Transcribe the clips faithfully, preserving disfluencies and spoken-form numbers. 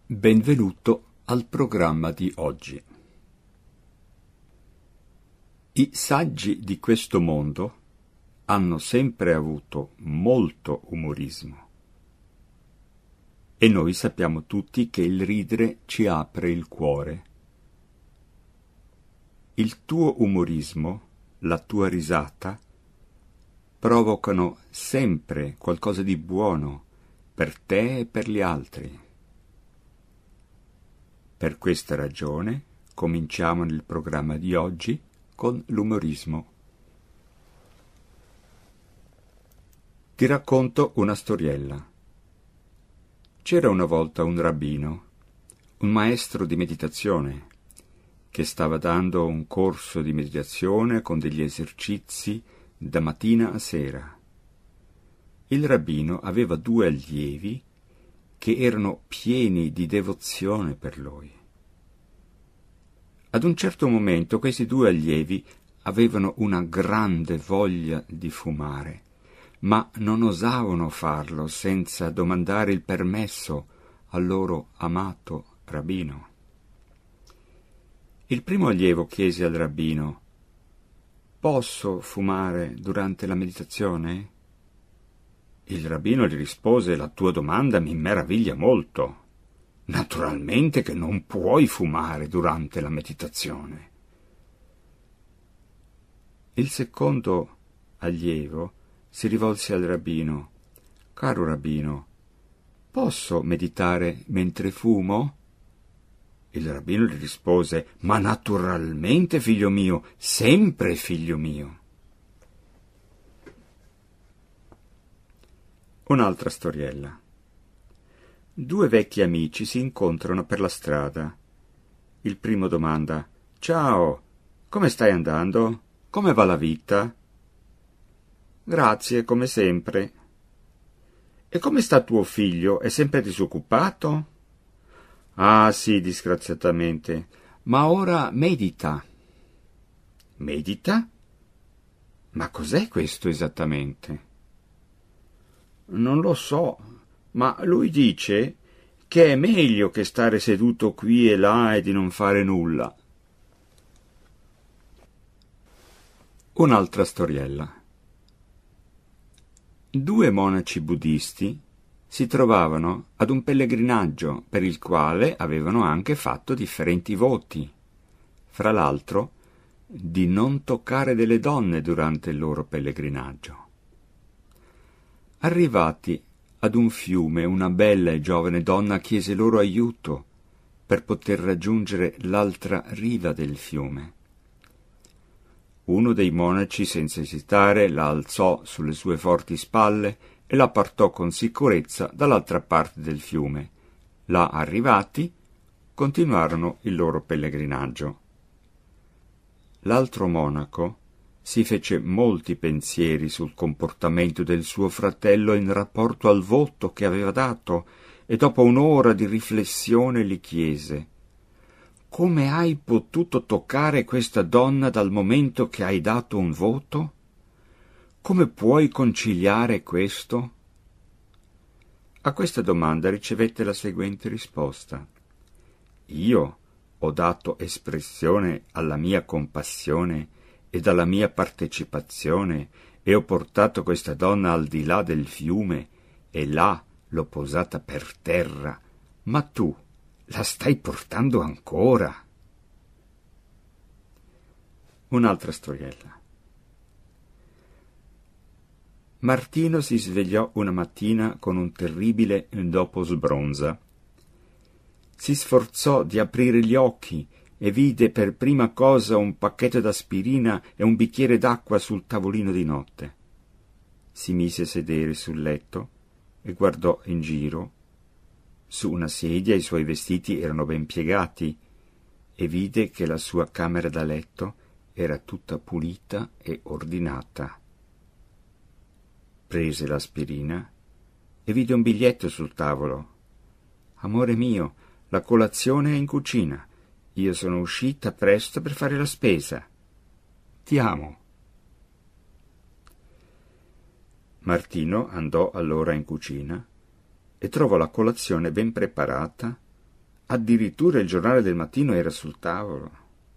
Benvenuto al programma di oggi. I saggi di questo mondo hanno sempre avuto molto umorismo e noi sappiamo tutti che il ridere ci apre il cuore. Il tuo umorismo, la tua risata, provocano sempre qualcosa di buono per te e per gli altri. Per questa ragione cominciamo nel programma di oggi con l'umorismo. Ti racconto una storiella. C'era una volta un rabbino, un maestro di meditazione, che stava dando un corso di meditazione con degli esercizi da mattina a sera. Il rabbino aveva due allievi che erano pieni di devozione per lui. Ad un certo momento questi due allievi avevano una grande voglia di fumare, ma non osavano farlo senza domandare il permesso al loro amato rabbino. Il primo allievo chiese al rabbino: «Posso fumare durante la meditazione?» Il rabbino gli rispose: «La tua domanda mi meraviglia molto. Naturalmente che non puoi fumare durante la meditazione». Il secondo allievo si rivolse al rabbino: «Caro rabbino, posso meditare mentre fumo?» Il rabbino gli rispose: «Ma naturalmente, figlio mio, sempre, figlio mio». Un'altra storiella. Due vecchi amici si incontrano per la strada. Il primo domanda: «Ciao, come stai andando? Come va la vita?» «Grazie, come sempre». «E come sta tuo figlio? È sempre disoccupato?» «Ah, sì, disgraziatamente, ma ora medita». «Medita? Ma cos'è questo esattamente?» «Non lo so, ma lui dice che è meglio che stare seduto qui e là e di non fare nulla». Un'altra storiella. Due monaci buddisti si trovavano ad un pellegrinaggio per il quale avevano anche fatto differenti voti, fra l'altro di non toccare delle donne durante il loro pellegrinaggio. Arrivati ad un fiume, una bella e giovane donna chiese loro aiuto per poter raggiungere l'altra riva del fiume. Uno dei monaci, senza esitare, la alzò sulle sue forti spalle e la portò con sicurezza dall'altra parte del fiume. Là arrivati, continuarono il loro pellegrinaggio. L'altro monaco si fece molti pensieri sul comportamento del suo fratello in rapporto al voto che aveva dato e dopo un'ora di riflessione gli chiese: «Come hai potuto toccare questa donna dal momento che hai dato un voto? Come puoi conciliare questo?» A questa domanda ricevette la seguente risposta: «Io ho dato espressione alla mia compassione e dalla mia partecipazione e ho portato questa donna al di là del fiume e là l'ho posata per terra, ma tu la stai portando ancora». Un'altra storiella. Martino si svegliò una mattina con un terribile dopo sbronza. Si sforzò di aprire gli occhi e vide per prima cosa un pacchetto d'aspirina e un bicchiere d'acqua sul tavolino di notte. Si mise a sedere sul letto e guardò in giro. Su una sedia i suoi vestiti erano ben piegati e vide che la sua camera da letto era tutta pulita e ordinata. Prese l'aspirina e vide un biglietto sul tavolo. «Amore mio, la colazione è in cucina. Io sono uscita presto per fare la spesa. Ti amo». Martino andò allora in cucina e trovò la colazione ben preparata, Addirittura il giornale del mattino era sul tavolo.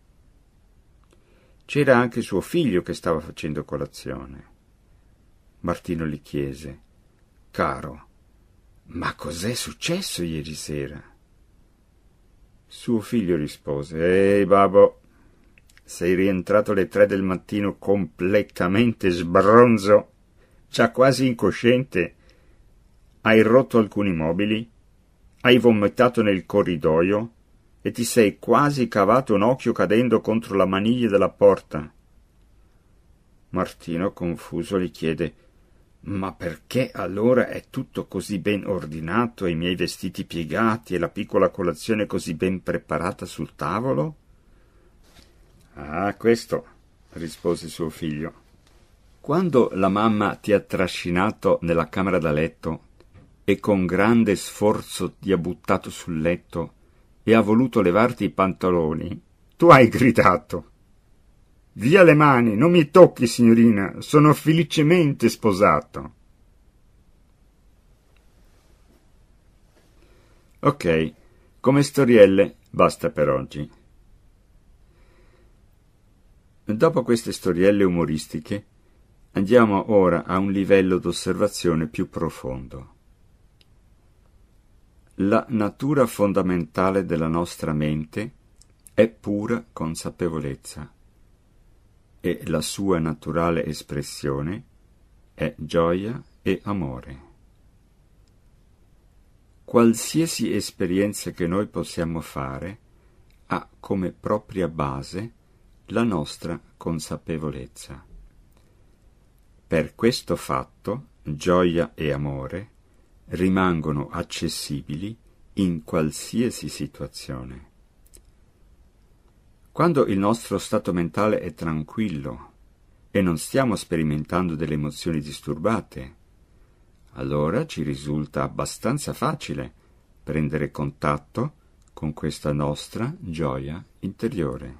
C'era anche suo figlio che stava facendo colazione. Martino gli chiese: «Caro, ma cos'è successo ieri sera?» Suo figlio rispose: «Ehi, babbo, sei rientrato alle tre del mattino completamente sbronzo, già quasi incosciente. Hai rotto alcuni mobili, hai vomitato nel corridoio e ti sei quasi cavato un occhio cadendo contro la maniglia della porta». Martino, confuso, gli chiede: «Ma perché allora è tutto così ben ordinato, i miei vestiti piegati e la piccola colazione così ben preparata sul tavolo?» «Ah, questo», rispose suo figlio. «Quando la mamma ti ha trascinato nella camera da letto e con grande sforzo ti ha buttato sul letto e ha voluto levarti i pantaloni, tu hai gridato: «Via le mani, non mi tocchi, signorina, sono felicemente sposato». Ok, come storielle basta per oggi. Dopo queste storielle umoristiche, andiamo ora a un livello d'osservazione più profondo. La natura fondamentale della nostra mente è pura consapevolezza e la sua naturale espressione è gioia e amore. Qualsiasi esperienza che noi possiamo fare ha come propria base la nostra consapevolezza. Per questo fatto, gioia e amore rimangono accessibili in qualsiasi situazione. Quando il nostro stato mentale è tranquillo e non stiamo sperimentando delle emozioni disturbate, allora ci risulta abbastanza facile prendere contatto con questa nostra gioia interiore.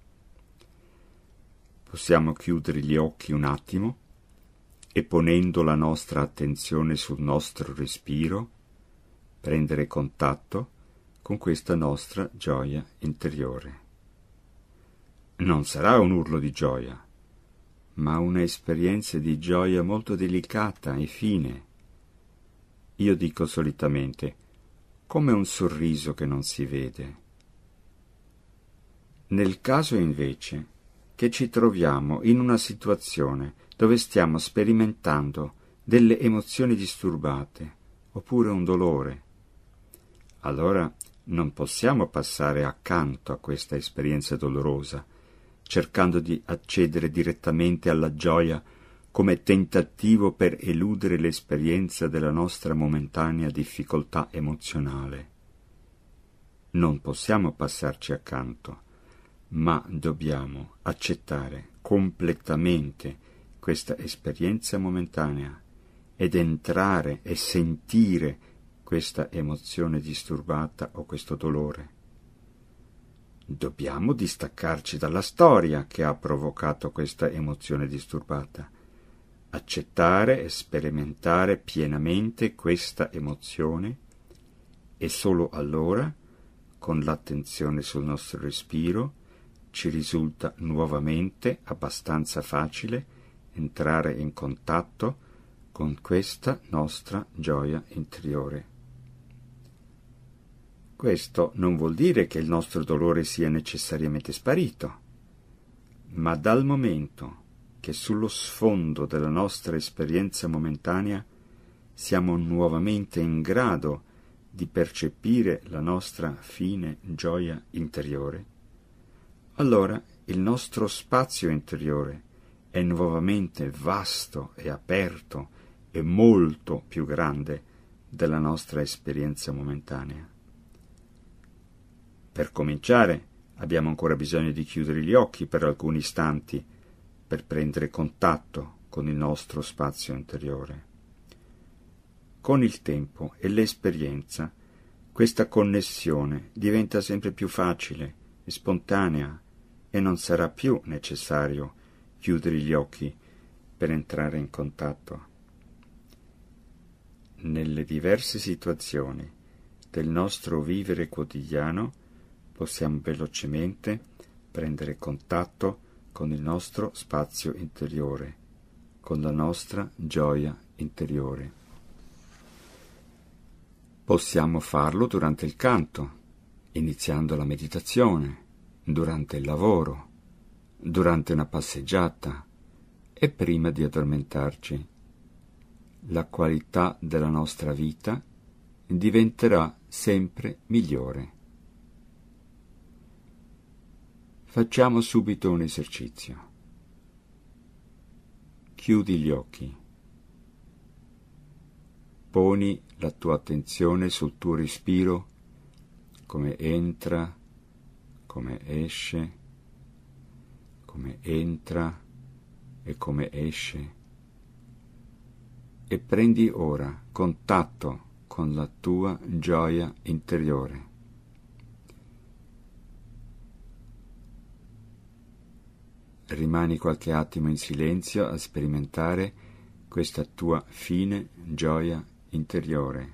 Possiamo chiudere gli occhi un attimo e, ponendo la nostra attenzione sul nostro respiro, prendere contatto con questa nostra gioia interiore. Non sarà un urlo di gioia, ma un'esperienza di gioia molto delicata e fine. Io dico solitamente, come un sorriso che non si vede. Nel caso invece che ci troviamo in una situazione dove stiamo sperimentando delle emozioni disturbate oppure un dolore, allora non possiamo passare accanto a questa esperienza dolorosa, cercando di accedere direttamente alla gioia come tentativo per eludere l'esperienza della nostra momentanea difficoltà emozionale. Non possiamo passarci accanto, ma dobbiamo accettare completamente questa esperienza momentanea ed entrare e sentire questa emozione disturbata o questo dolore. Dobbiamo distaccarci dalla storia che ha provocato questa emozione disturbata, accettare e sperimentare pienamente questa emozione e solo allora, con l'attenzione sul nostro respiro, ci risulta nuovamente abbastanza facile entrare in contatto con questa nostra gioia interiore. Questo non vuol dire che il nostro dolore sia necessariamente sparito, ma dal momento che sullo sfondo della nostra esperienza momentanea siamo nuovamente in grado di percepire la nostra fine gioia interiore, allora il nostro spazio interiore è nuovamente vasto e aperto e molto più grande della nostra esperienza momentanea. Per cominciare, abbiamo ancora bisogno di chiudere gli occhi per alcuni istanti per prendere contatto con il nostro spazio interiore. Con il tempo e l'esperienza, questa connessione diventa sempre più facile e spontanea e non sarà più necessario chiudere gli occhi per entrare in contatto. Nelle diverse situazioni del nostro vivere quotidiano possiamo velocemente prendere contatto con il nostro spazio interiore, con la nostra gioia interiore. Possiamo farlo durante il canto, iniziando la meditazione, durante il lavoro, durante una passeggiata e prima di addormentarci. La qualità della nostra vita diventerà sempre migliore. Facciamo subito un esercizio. Chiudi gli occhi. Poni la tua attenzione sul tuo respiro, come entra, come esce, come entra e come esce. E prendi ora contatto con la tua gioia interiore. Rimani qualche attimo in silenzio a sperimentare questa tua fine gioia interiore.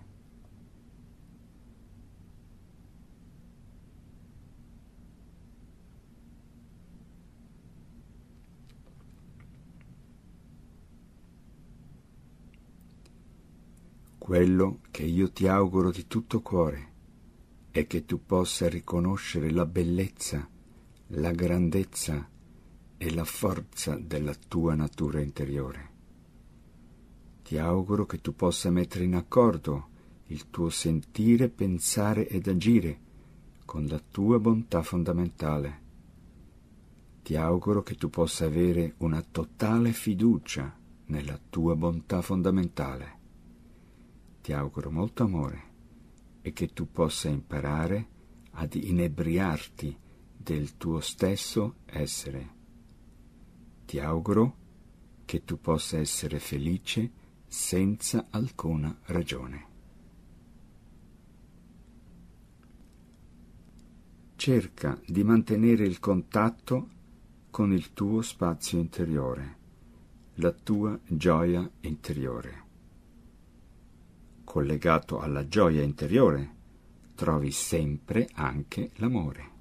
Quello che io ti auguro di tutto cuore è che tu possa riconoscere la bellezza, la grandezza e la forza della tua natura interiore. Ti auguro che tu possa mettere in accordo il tuo sentire, pensare ed agire con la tua bontà fondamentale. Ti auguro che tu possa avere una totale fiducia nella tua bontà fondamentale. Ti auguro molto amore e che tu possa imparare ad inebriarti del tuo stesso essere. Ti auguro che tu possa essere felice senza alcuna ragione. Cerca di mantenere il contatto con il tuo spazio interiore, la tua gioia interiore. Collegato alla gioia interiore, trovi sempre anche l'amore.